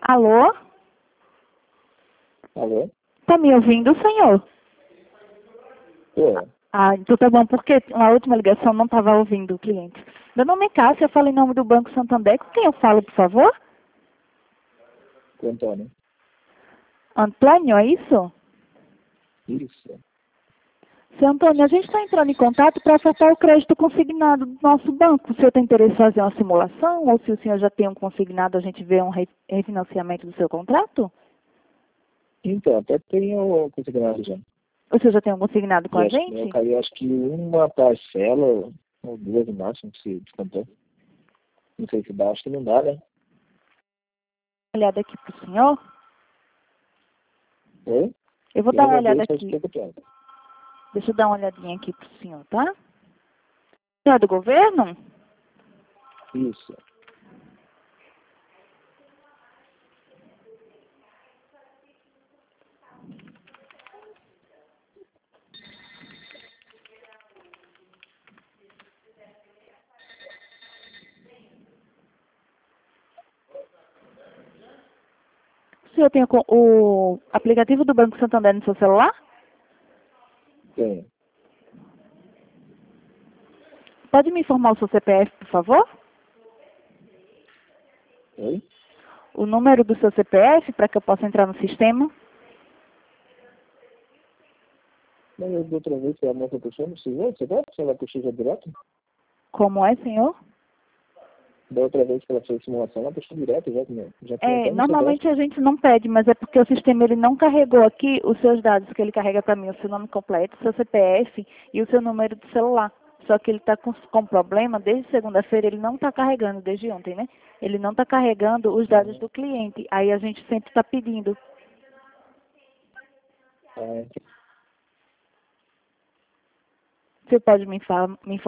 Alô? Alô? Tá me ouvindo, senhor? Tô. Ah, então tá bom, porque na última ligação não estava ouvindo o cliente. Meu nome é Cássia, eu falo em nome do Banco Santander. Com quem eu falo, por favor? Com Antônio. Antônio, é isso? Isso. Seu Antônio, a gente está entrando em contato para ofertar o crédito consignado do nosso banco. O senhor tem interesse em fazer uma simulação? Ou se o senhor já tem um consignado, a gente vê um refinanciamento do seu contrato? Então, até tenho consignado já. O senhor já tem um consignado com a Eu gente? caiu acho que uma parcela ou duas no máximo que se descontou. Não sei se dá, acho que não dá, né? Uma olhada aqui para o senhor. Oi? Eu vou Eu dar uma resolvi olhada faz aqui. pouco tempo. Deixa eu dar uma olhadinha aqui para o senhor, tá? Você é do governo? Isso. O senhor tem o aplicativo do Banco Santander no seu celular? Tenho. Pode me informar o seu CPF, por favor? Oi? O número do seu CPF para que eu possa entrar no sistema? Mas eu da outra vez que a moça puxou, não precisou? Você vai? Você vai puxar já direto? Como é, senhor? Da outra vez que ela fez simulação, ela puxou direto já, né? Já tinha até no CPF. Normalmente a gente não pede, mas é porque o sistema ele não carregou aqui os seus dados, que ele carrega para mim, o seu nome completo, o seu CPF e o seu número de celular. Só que ele está com problema, desde segunda-feira ele não está carregando, desde ontem, né? Ele não está carregando os dados do cliente. Aí a gente sempre está pedindo. Ah, Você pode me informar